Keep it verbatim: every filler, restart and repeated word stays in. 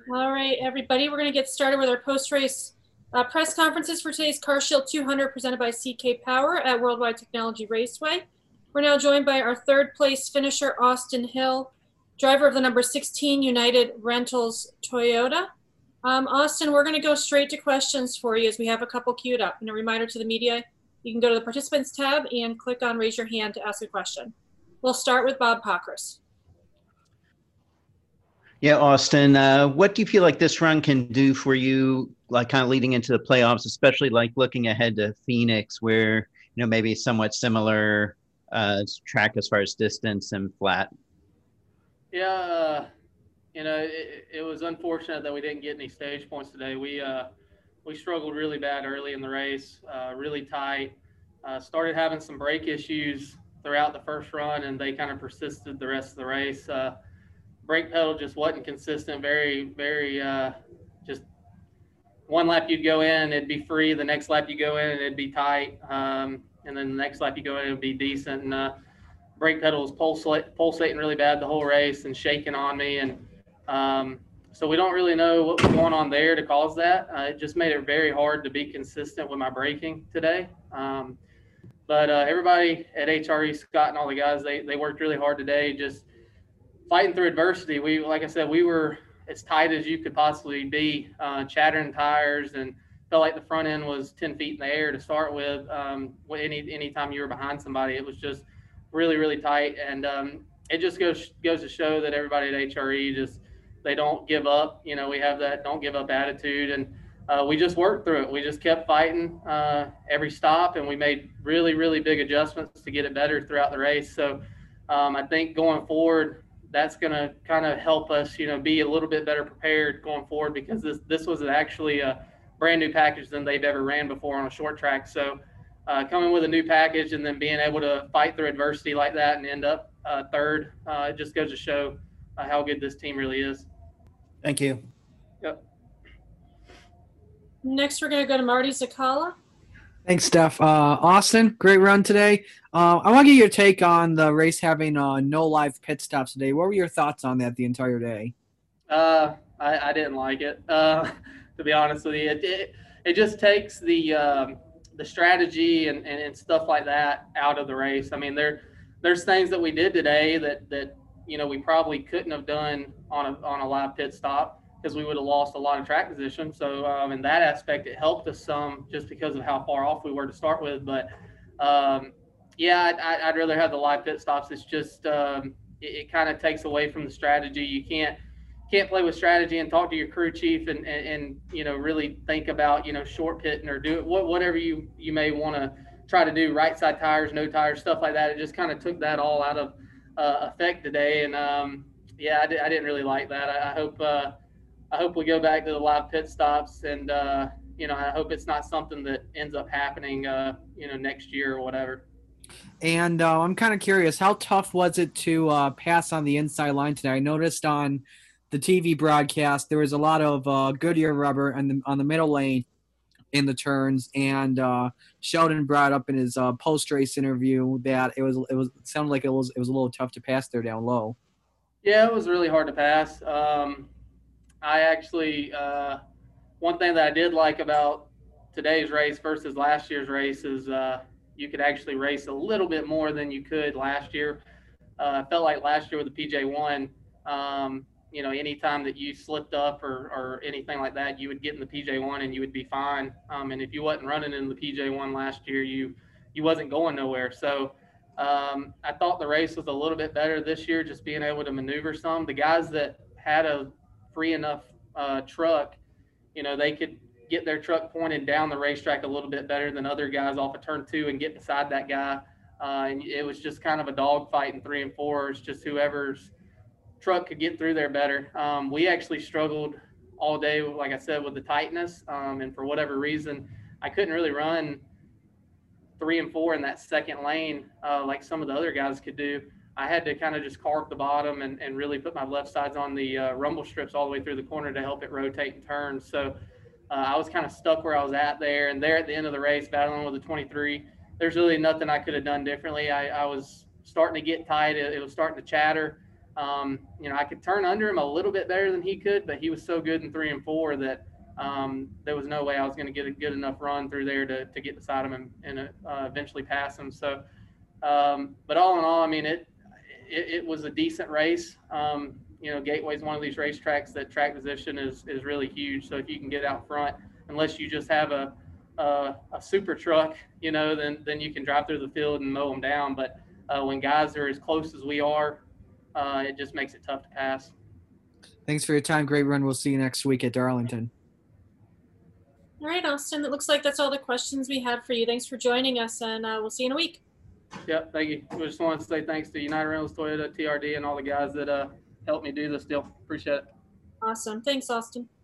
All right, everybody, we're going to get started with our post-race uh, press conferences for today's CarShield two hundred presented by C K Power at Worldwide Technology Raceway. We're now joined by our third place finisher, Austin Hill, driver of the number sixteen United Rentals Toyota. Um, Austin, we're going to go straight to questions for you as we have a couple queued up. And a reminder to the media, you can go to the participants tab and click on raise your hand to ask a question. We'll start with Bob Pockrass. Yeah, Austin, uh, what do you feel like this run can do for you, like kind of leading into the playoffs, especially like looking ahead to Phoenix, where, you know, maybe somewhat similar uh, track as far as distance and flat? Yeah, uh, you know, it, it was unfortunate that we didn't get any stage points today. We uh, we struggled really bad early in the race, uh, really tight. Uh, started having some brake issues throughout the first run, and they kind of persisted the rest of the race. Uh, brake pedal just wasn't consistent. Very, very uh, just one lap you'd go in, it'd be free. The next lap you go in, it'd be tight. Um, and then the next lap you go in, it'd be decent. And uh, brake pedal was pulsate, pulsating really bad the whole race and shaking on me. And um, so we don't really know what was going on there to cause that. Uh, it just made it very hard to be consistent with my braking today. Um, but uh, everybody at H R E, Scott and all the guys, they, they worked really hard today, just fighting through adversity. We, like I said, we were as tight as you could possibly be, uh, chattering tires, and felt like the front end was ten feet in the air to start with. Um, any anytime you were behind somebody, it was just really, really tight. And um, it just goes goes to show that everybody at H R E just, they don't give up. You know, we have that don't give up attitude, and uh, we just worked through it. We just kept fighting uh, every stop, and we made really, really big adjustments to get it better throughout the race. So um, I think going forward, that's going to kind of help us, you know, be a little bit better prepared going forward, because this this was actually a brand new package than they've ever ran before on a short track. So uh, coming with a new package and then being able to fight through adversity like that and end up uh, third, uh, it just goes to show uh, how good this team really is. Thank you. Yep. Next, we're going to go to Marty Zakala. Thanks, Steph. Uh, Austin, great run today. Uh, I want to get your take on the race having uh, no live pit stops today. What were your thoughts on that the entire day? Uh, I, I didn't like it, uh, to be honest with you. It, it, it just takes the um, the strategy and, and, and stuff like that out of the race. I mean, there there's things that we did today that, that you know, we probably couldn't have done on a, on a live pit stop, because we would have lost a lot of track position. So um, in that aspect, it helped us some just because of how far off we were to start with. But um, yeah, I'd, I'd rather have the live pit stops. It's just um, it, it kind of takes away from the strategy. You can't can't play with strategy and talk to your crew chief and, and, and you know, really think about, you know, short pitting or do it, whatever you, you may want to try to do, right side tires, no tires, stuff like that. It just kind of took that all out of uh, effect today. And um, yeah, I, di- I didn't really like that. I, I hope uh, I hope we go back to the live pit stops, and uh, you know, I hope it's not something that ends up happening, uh, you know, next year or whatever. And uh, I'm kind of curious, how tough was it to uh, pass on the inside line today? I noticed on the T V broadcast there was a lot of uh, Goodyear rubber on the, on the middle lane in the turns, and uh, Sheldon brought up in his uh, post-race interview that it was it was it sounded like it was it was a little tough to pass there down low. Yeah, it was really hard to pass. Um, I actually, uh, one thing that I did like about today's race versus last year's race is uh, you could actually race a little bit more than you could last year. Uh, I felt like last year with the P J one, um, you know, anytime that you slipped up or, or anything like that, you would get in the P J one and you would be fine. Um, and if you wasn't running in the P J one last year, you you wasn't going nowhere. So um, I thought the race was a little bit better this year, just being able to maneuver some. The guys that had a free enough uh, truck, you know, they could get their truck pointed down the racetrack a little bit better than other guys off of turn two and get beside that guy. Uh, and it was just kind of a dogfight in three and four. It's just whoever's truck could get through there better. Um, we actually struggled all day, like I said, with the tightness. Um, and for whatever reason, I couldn't really run three and four in that second lane uh, like some of the other guys could do. I had to kind of just carve the bottom and, and really put my left sides on the uh, rumble strips all the way through the corner to help it rotate and turn. So uh, I was kind of stuck where I was at there. And there at the end of the race, battling with the twenty-three, there's really nothing I could have done differently. I, I was starting to get tight. It, it was starting to chatter. Um, you know, I could turn under him a little bit better than he could, but he was so good in three and four that um, there was no way I was going to get a good enough run through there to, to get beside him and, and uh, eventually pass him. So, um, but all in all, I mean, it, it, it was a decent race. Um, you know, Gateway is one of these racetracks that track position is, is really huge. So if you can get out front, unless you just have a, a, a super truck, you know, then, then you can drive through the field and mow them down. But uh, when guys are as close as we are, Uh, it just makes it tough to pass. Thanks for your time. Great run. We'll see you next week at Darlington. All right, Austin, it looks like that's all the questions we had for you. Thanks for joining us, and uh, we'll see you in a week. Yep, thank you. We just want to say thanks to United Rentals, Toyota, T R D, and all the guys that uh, helped me do this deal. Appreciate it. Awesome. Thanks, Austin.